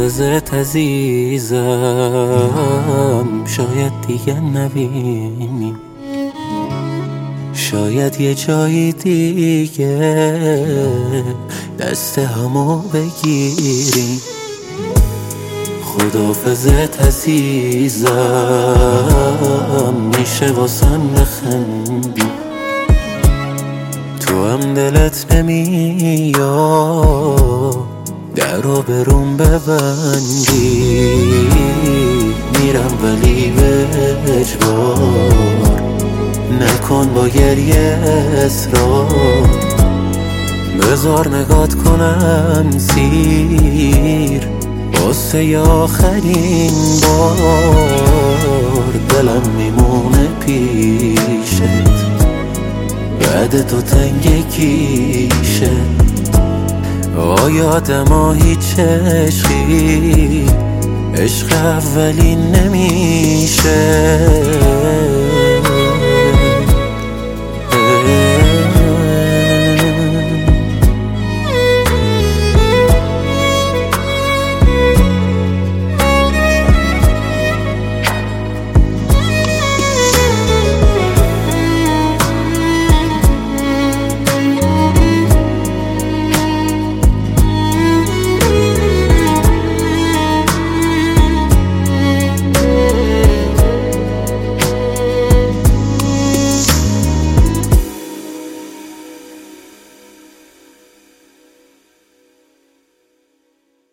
خداحافظت عزیزم، شاید دیگه نبینیم، شاید یه جایی دیگه دست همو بگیریم. خداحافظت عزیزم، میشه واسم بخندی، تو هم دلت نمیاد در رو بروم ببندی. میرم ولی به اجبار نکن با گریه اصرار، بذار نگات کنم سیر واسه آخرین بار. دلم میمونه پیشت بعد تو تنگ کیشه، آیادم هیچ عشقی عشق اولی نمیشه.